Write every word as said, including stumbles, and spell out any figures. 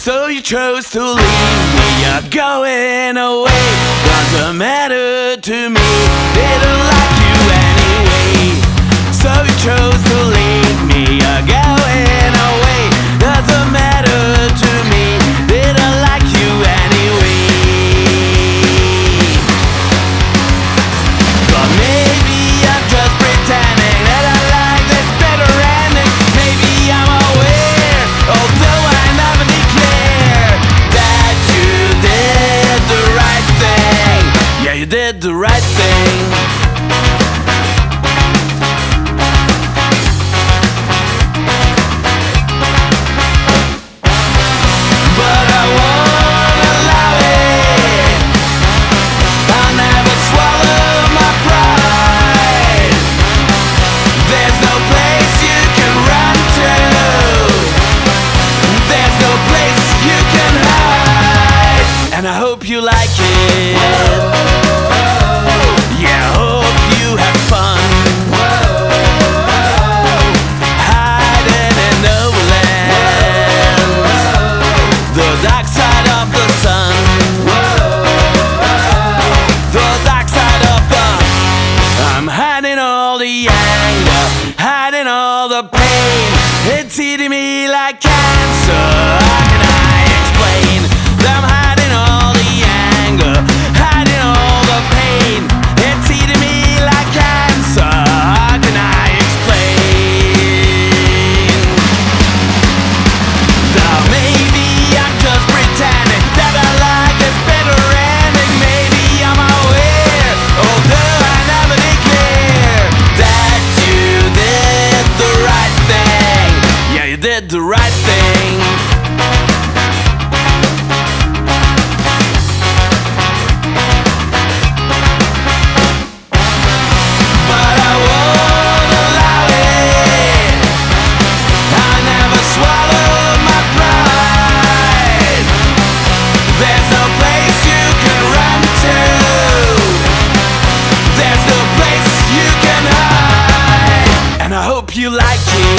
So you chose to leave me, you're going away. Doesn't matter to me, didn't like you anyway. So you chose to leave me, you're going away. Doesn't matter to me, didn't like you anyway. But maybe I'm just pretending that I like this better ending. Maybe I'm aware, although I never declare that you did the right thing. Yeah, you did the right thing. And I hope you like it. Yeah, I hope you have fun. Hiding in the lands, the dark side of the sun. The dark side of the. I'm hiding all the anger, hiding all the pain. It's eating me like cancer. How can I explain? I'm hiding all the anger, hiding all the pain. It's eating me like cancer. How can I explain? Now maybe I'm just pretending that I like this better ending. Maybe I'm aware, although I never declare that you did the right thing. Yeah, you did the right thing. You like it.